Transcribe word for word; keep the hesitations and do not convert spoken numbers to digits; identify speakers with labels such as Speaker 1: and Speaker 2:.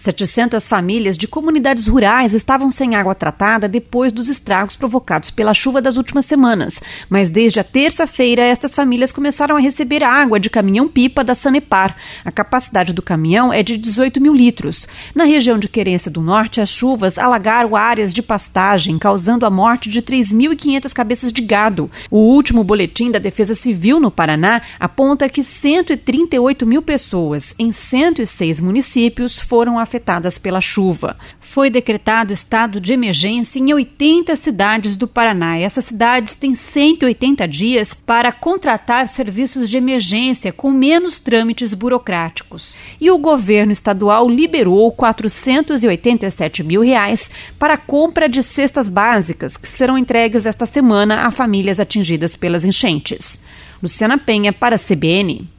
Speaker 1: setecentas famílias de comunidades rurais estavam sem água tratada depois dos estragos provocados pela chuva das últimas semanas. Mas desde a terça-feira, estas famílias começaram a receber água de caminhão-pipa da Sanepar. A capacidade do caminhão é de dezoito mil litros. Na região de Querência do Norte, as chuvas alagaram áreas de pastagem, causando a morte de três mil e quinhentas cabeças de gado. O último boletim da Defesa Civil no Paraná aponta que cento e trinta e oito mil pessoas em cento e seis municípios foram afetadas pela chuva. Foi decretado estado de emergência em oitenta cidades do Paraná. Essas cidades têm cento e oitenta dias para contratar serviços de emergência com menos trâmites burocráticos. E o governo estadual liberou quatrocentos e oitenta e sete mil reais para a compra de cestas básicas que serão entregues esta semana a famílias atingidas pelas enchentes. Luciana Penha para a C B N.